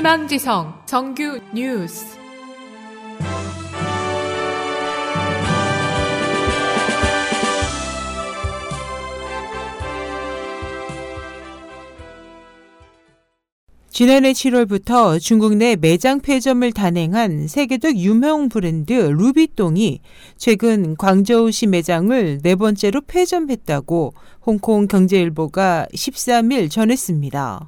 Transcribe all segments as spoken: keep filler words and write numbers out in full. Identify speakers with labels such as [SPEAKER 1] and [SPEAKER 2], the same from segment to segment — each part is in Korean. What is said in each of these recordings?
[SPEAKER 1] 희망지성 정규 뉴스.
[SPEAKER 2] 지난해 칠월부터 중국 내 매장 폐점을 단행한 세계적 유명 브랜드 루비똥이 최근 광저우시 매장을 네 번째로 폐점했다고 홍콩 경제일보가 십삼 일 전했습니다.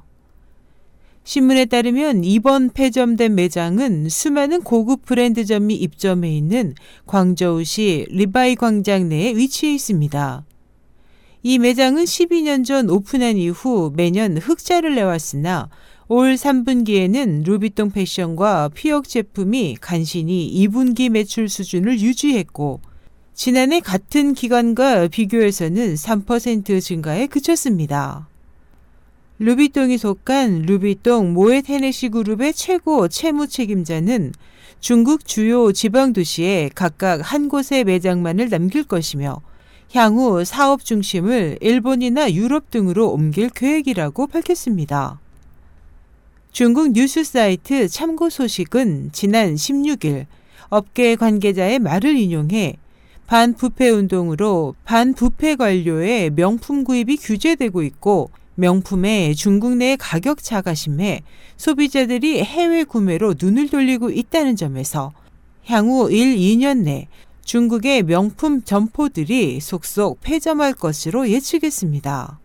[SPEAKER 2] 신문에 따르면 이번 폐점된 매장은 수많은 고급 브랜드점이 입점해 있는 광저우시 리바이 광장 내에 위치해 있습니다. 이 매장은 십이 년 전 오픈한 이후 매년 흑자를 내왔으나 올 삼 분기에는 루비똥 패션과 피혁 제품이 간신히 이 분기 매출 수준을 유지했고 지난해 같은 기간과 비교해서는 삼 퍼센트 증가에 그쳤습니다. 루비똥이 속한 루비똥 모엣 헤네시 그룹의 최고 채무 책임자는 중국 주요 지방 도시에 각각 한 곳의 매장만을 남길 것이며 향후 사업 중심을 일본이나 유럽 등으로 옮길 계획이라고 밝혔습니다. 중국 뉴스 사이트 참고 소식은 지난 십육 일 업계 관계자의 말을 인용해 반부패 운동으로 반부패 관료의 명품 구입이 규제되고 있고 명품의 중국 내 가격 차가 심해 소비자들이 해외 구매로 눈을 돌리고 있다는 점에서 향후 일, 이 년 내 중국의 명품 점포들이 속속 폐점할 것으로 예측했습니다.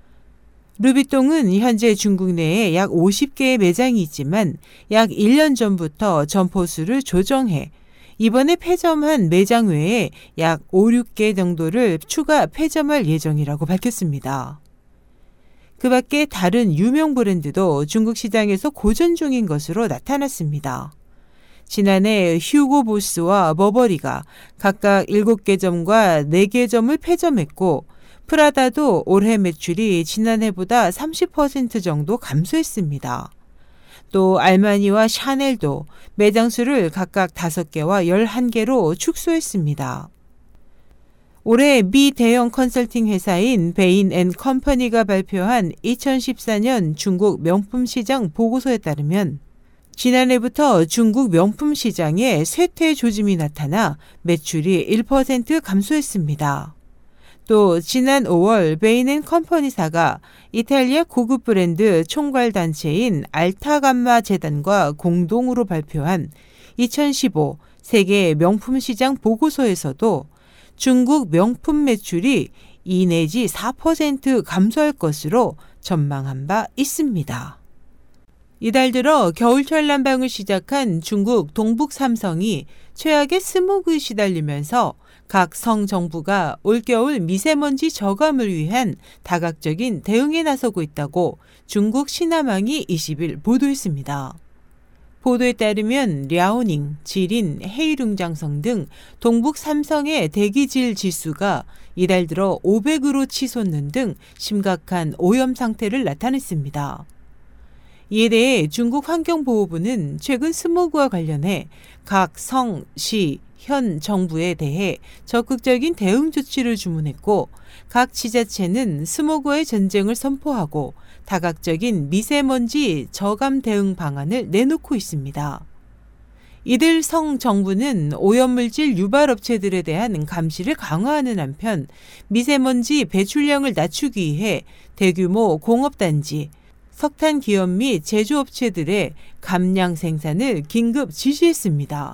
[SPEAKER 2] 루비똥은 현재 중국 내에 약 오십 개의 매장이 있지만 약 일 년 전부터 점포 수를 조정해 이번에 폐점한 매장 외에 약 오, 육 개 정도를 추가 폐점할 예정이라고 밝혔습니다. 그 밖에 다른 유명 브랜드도 중국 시장에서 고전 중인 것으로 나타났습니다. 지난해 휴고 보스와 버버리가 각각 일곱 개 점과 네 개 점을 폐점했고 프라다도 올해 매출이 지난해보다 삼십 퍼센트 정도 감소했습니다. 또 알마니와 샤넬도 매장 수를 각각 다섯 개와 열한 개로 축소했습니다. 올해 미 대형 컨설팅 회사인 베인 앤 컴퍼니가 발표한 이천십사 년 중국 명품 시장 보고서에 따르면 지난해부터 중국 명품 시장에 쇠퇴 조짐이 나타나 매출이 일 퍼센트 감소했습니다. 또 지난 오월 베인 앤 컴퍼니사가 이탈리아 고급 브랜드 총괄단체인 알타감마 재단과 공동으로 발표한 이천십오 세계 명품 시장 보고서에서도 중국 명품 매출이 이 내지 사 퍼센트 감소할 것으로 전망한 바 있습니다. 이달 들어 겨울철 난방을 시작한 중국 동북 삼성이 최악의 스모그에 시달리면서 각 성 정부가 올겨울 미세먼지 저감을 위한 다각적인 대응에 나서고 있다고 중국 신화망이 이십 일 보도했습니다. 보도에 따르면 랴오닝, 지린, 헤이룽장성 등 동북 삼성의 대기질 지수가 이달 들어 오백으로 치솟는 등 심각한 오염 상태를 나타냈습니다. 이에 대해 중국 환경보호부는 최근 스모그와 관련해 각 성, 시, 현 정부에 대해 적극적인 대응 조치를 주문했고 각 지자체는 스모그의 전쟁을 선포하고 다각적인 미세먼지 저감 대응 방안을 내놓고 있습니다. 이들 성 정부는 오염물질 유발 업체들에 대한 감시를 강화하는 한편 미세먼지 배출량을 낮추기 위해 대규모 공업단지, 석탄 기업 및 제조업체들의 감량 생산을 긴급 지시했습니다.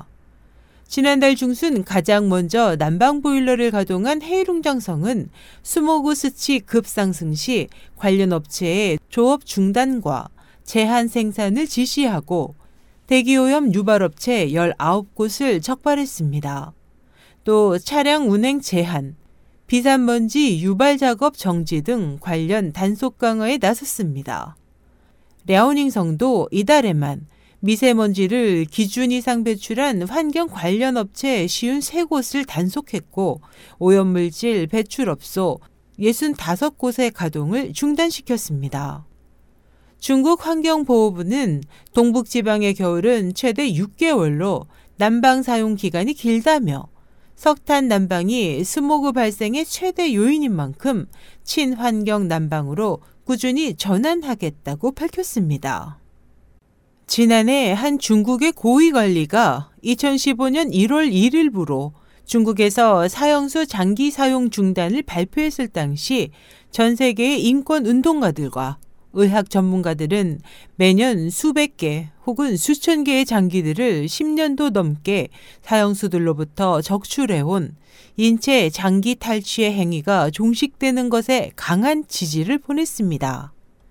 [SPEAKER 2] 지난달 중순 가장 먼저 난방 보일러를 가동한 헤이룽장성은 스모그 수치 급상승 시 관련 업체의 조업 중단과 제한 생산을 지시하고 대기오염 유발업체 열아홉 곳을 적발했습니다. 또 차량 운행 제한, 비산먼지 유발 작업 정지 등 관련 단속 강화에 나섰습니다. 랴오닝성도 이달에만 미세먼지를 기준 이상 배출한 환경 관련 업체 오십오 곳을 단속했고 오염물질 배출업소 육십오 곳의 가동을 중단시켰습니다. 중국 환경보호부는 동북지방의 겨울은 최대 육 개월로 난방 사용 기간이 길다며 석탄 난방이 스모그 발생의 최대 요인인 만큼 친환경 난방으로 꾸준히 전환하겠다고 밝혔습니다. 지난해 한 중국의 고위관리가 이천십오 년 일월 일일부로 중국에서 사형수 장기 사용 중단을 발표했을 당시 전 세계의 인권 운동가들과 의학 전문가들은 매년 수백 개 혹은 수천 개의 장기들을 십 년도 넘게 사형수들로부터 적출해온 인체 장기 탈취의 행위가 종식되는 것에 강한 지지를 보냈습니다.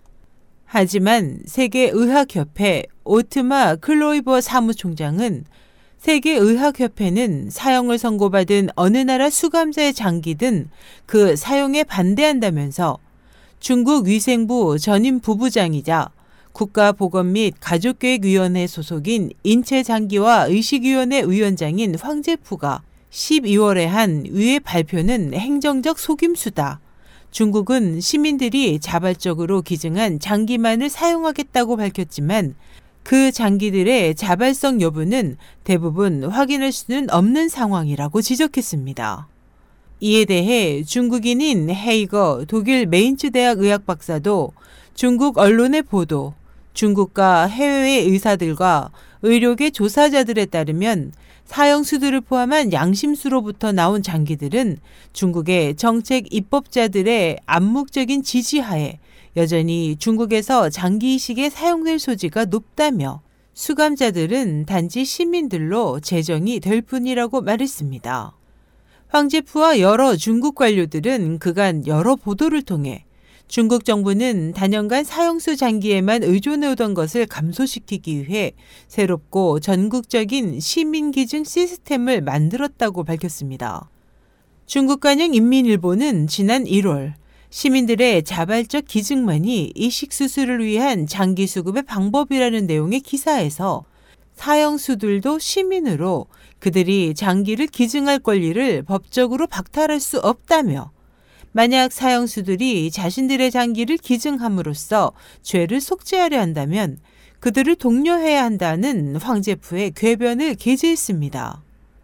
[SPEAKER 2] 하지만 세계의학협회 오트마 클로이버 사무총장은 세계의학협회는 사형을 선고받은 어느 나라 수감자의 장기든 그 사용에 반대한다면서 중국 위생부 전임 부부장이자 국가보건 및 가족계획위원회 소속인 인체장기와 의식위원회 위원장인 황제푸가 십이월에 한 위의 발표는 행정적 속임수다. 중국은 시민들이 자발적으로 기증한 장기만을 사용하겠다고 밝혔지만 그 장기들의 자발성 여부는 대부분 확인할 수는 없는 상황이라고 지적했습니다. 이에 대해 중국인인 헤이거 독일 메인츠 대학 의학 박사도 중국 언론의 보도, 중국과 해외의 의사들과 의료계 조사자들에 따르면 사형수들을 포함한 양심수로부터 나온 장기들은 중국의 정책 입법자들의 암묵적인 지지하에 여전히 중국에서 장기 이식에 사용될 소지가 높다며 수감자들은 단지 시민들로 제정이 될 뿐이라고 말했습니다. 황제푸와 여러 중국 관료들은 그간 여러 보도를 통해 중국 정부는 단연간 사형수 장기에만 의존해오던 것을 감소시키기 위해 새롭고 전국적인 시민기증 시스템을 만들었다고 밝혔습니다. 중국관영 인민일보는 지난 일월 시민들의 자발적 기증만이 이식수술을 위한 장기 수급의 방법이라는 내용의 기사에서 사형수들도 시민으로 그들이 장기를 기증할 권리를 법적으로 박탈할 수 없다며 만약 사형수들이 자신들의 장기를 기증함으로써 죄를 속죄하려 한다면 그들을 독려해야 한다는 황제푸의 궤변을 게재했습니다.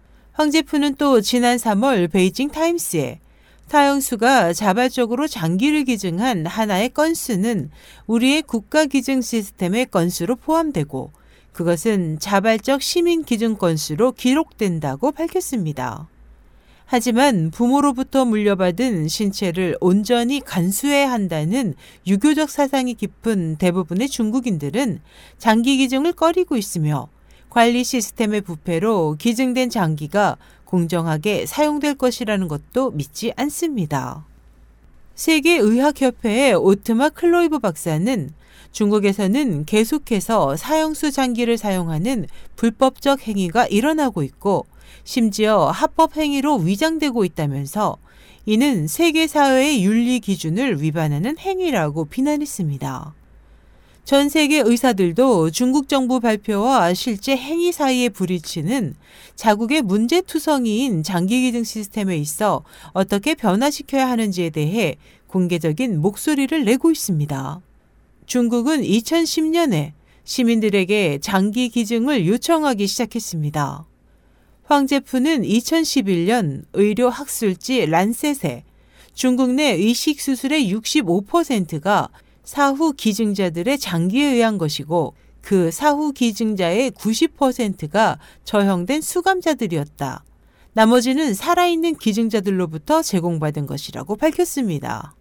[SPEAKER 2] 황제푸는 또 지난 삼월 베이징 타임스에 사형수가 자발적으로 장기를 기증한 하나의 건수는 우리의 국가 기증 시스템의 건수로 포함되고 그것은 자발적 시민 기증 건수로 기록된다고 밝혔습니다. 하지만 부모로부터 물려받은 신체를 온전히 간수해야 한다는 유교적 사상이 깊은 대부분의 중국인들은 장기 기증을 꺼리고 있으며 관리 시스템의 부패로 기증된 장기가 공정하게 사용될 것이라는 것도 믿지 않습니다. 세계의학협회의 오트마 클로이브 박사는 중국에서는 계속해서 사형수 장기를 사용하는 불법적 행위가 일어나고 있고 심지어 합법 행위로 위장되고 있다면서 이는 세계 사회의 윤리 기준을 위반하는 행위라고 비난했습니다. 전 세계 의사들도 중국 정부 발표와 실제 행위 사이의 불일치는 자국의 문제투성이인 장기기증 시스템에 있어 어떻게 변화시켜야 하는지에 대해 공개적인 목소리를 내고 있습니다. 중국은 이천십 년에 시민들에게 장기 기증을 요청하기 시작했습니다. 황제푸는 이천십일 년 의료학술지 란셋에 중국 내 의식수술의 육십오 퍼센트가 사후 기증자들의 장기에 의한 것이고 그 사후 기증자의 구십 퍼센트가 처형된 수감자들이었다. 나머지는 살아있는 기증자들로부터 제공받은 것이라고 밝혔습니다.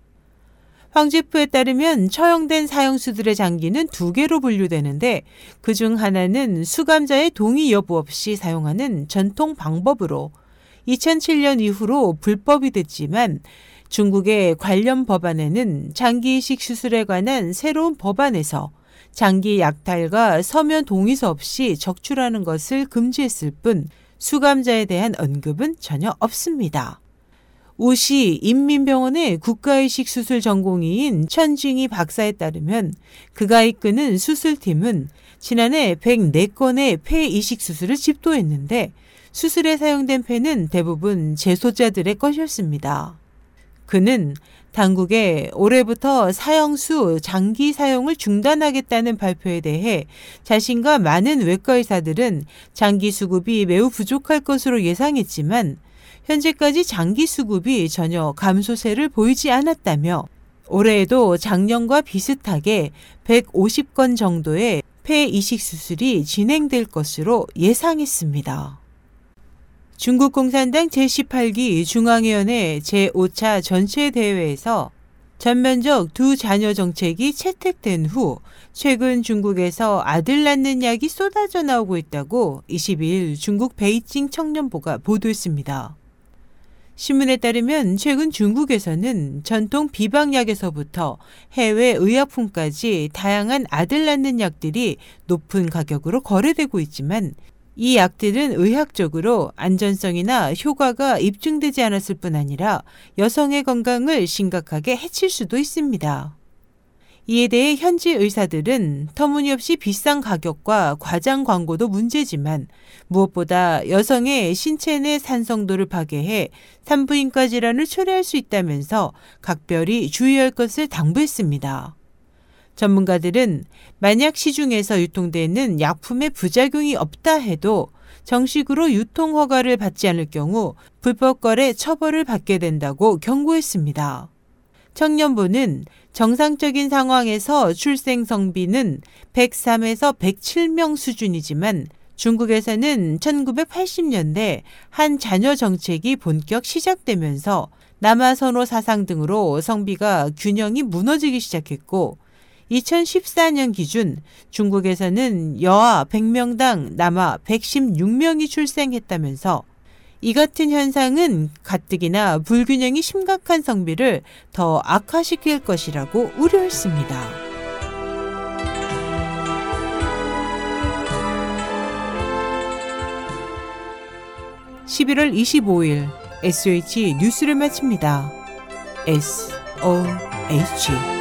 [SPEAKER 2] 황제푸에 따르면 처형된 사형수들의 장기는 두 개로 분류되는데 그중 하나는 수감자의 동의 여부 없이 사용하는 전통 방법으로 이천칠 년 이후로 불법이 됐지만 중국의 관련 법안에는 장기 이식 수술에 관한 새로운 법안에서 장기 약탈과 서면 동의서 없이 적출하는 것을 금지했을 뿐 수감자에 대한 언급은 전혀 없습니다. 우시 인민병원의 국가이식 수술 전공의인 천징이 박사에 따르면 그가 이끄는 수술팀은 지난해 백사 건의 폐 이식 수술을 집도했는데 수술에 사용된 폐는 대부분 재소자들의 것이었습니다. 그는 당국에 올해부터 사형수 장기 사용을 중단하겠다는 발표에 대해 자신과 많은 외과 의사들은 장기 수급이 매우 부족할 것으로 예상했지만 현재까지 장기 수급이 전혀 감소세를 보이지 않았다며 올해에도 작년과 비슷하게 백오십 건 정도의 폐 이식 수술이 진행될 것으로 예상했습니다. 중국 공산당 제십팔 기 중앙위원회 제오 차 전체대회에서 전면적 두 자녀 정책이 채택된 후 최근 중국에서 아들 낳는 약이 쏟아져 나오고 있다고 이십이 일 중국 베이징 청년보가 보도했습니다. 신문에 따르면 최근 중국에서는 전통 비방약에서부터 해외 의약품까지 다양한 아들 낳는 약들이 높은 가격으로 거래되고 있지만 이 약들은 의학적으로 안전성이나 효과가 입증되지 않았을 뿐 아니라 여성의 건강을 심각하게 해칠 수도 있습니다. 이에 대해 현지 의사들은 터무니없이 비싼 가격과 과장 광고도 문제지만 무엇보다 여성의 신체 내 산성도를 파괴해 산부인과 질환을 초래할 수 있다면서 각별히 주의할 것을 당부했습니다. 전문가들은 만약 시중에서 유통되는 약품의 부작용이 없다 해도 정식으로 유통 허가를 받지 않을 경우 불법 거래 처벌을 받게 된다고 경고했습니다. 청년부는 정상적인 상황에서 출생 성비는 백삼에서 백칠 명 수준이지만 중국에서는 천구백팔십 년대 한 자녀 정책이 본격 시작되면서 남아선호 사상 등으로 성비가 균형이 무너지기 시작했고 이천십사 년 기준 중국에서는 여아 백 명당 남아 백십육 명이 출생했다면서 이 같은 현상은 가뜩이나 불균형이 심각한 성비를 더 악화시킬 것이라고 우려했습니다. 십일월 이십오일 에스오에이치 뉴스를 마칩니다. 에스 오 에이치